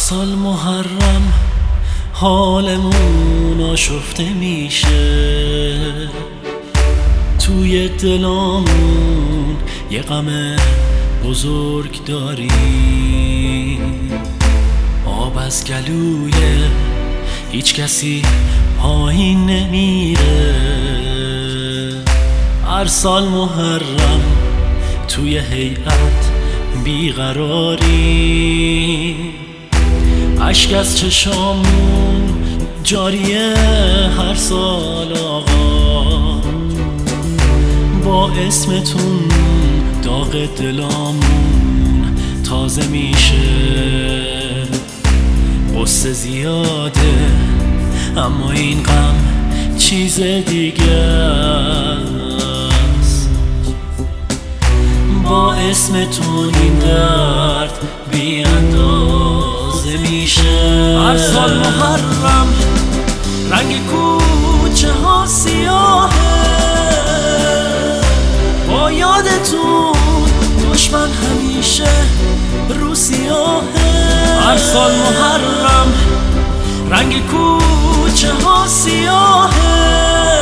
سال محرم حالمون آشفته میشه، توی دلامون یه غم بزرگ داریم. آب از گلوی هیچ کسی پایین نمیره. هر سال محرم توی هیئت بیقراری، اشک از چشامون جاریه هر سال آقا. با اسمتون داغ دلامون تازه میشه. قصه زیاده اما این غم چیز دیگه است. با اسمتون این درد بی اندازه میشه. هر سال محرم رنگ کوچه ها سیاهه، با یادتون دشمن همیشه رو سیاهه. هر سال محرم رنگ کوچه ها سیاهه،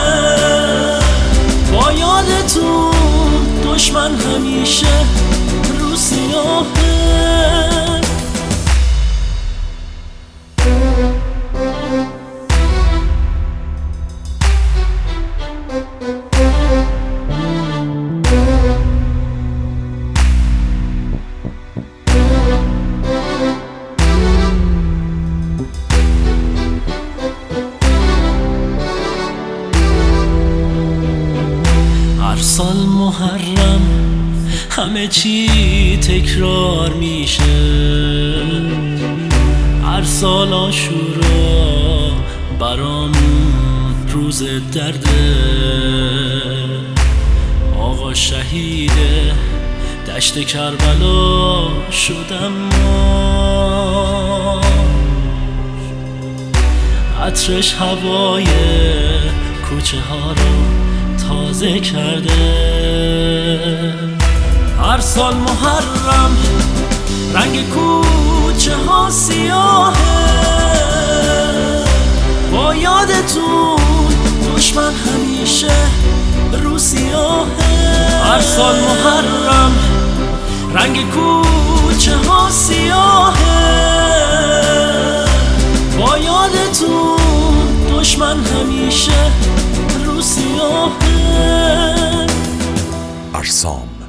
با یادتون دشمن همیشه رو سیاهه. هر سال محرم همه چی تکرار میشه. هر سال عاشورا برامون روز درده. آقا شهیده دشت کربلا شدم ما، عطرش هوای کوچه ها رو تازه کرده. هر سال محرم رنگ کوچه ها سیاهه، با یادتون دشمن همیشه رو سیاهه. هر سال محرم رنگ کوچه ها سیاهه، با یادتون دشمن همیشه رو سیاهه. ارسام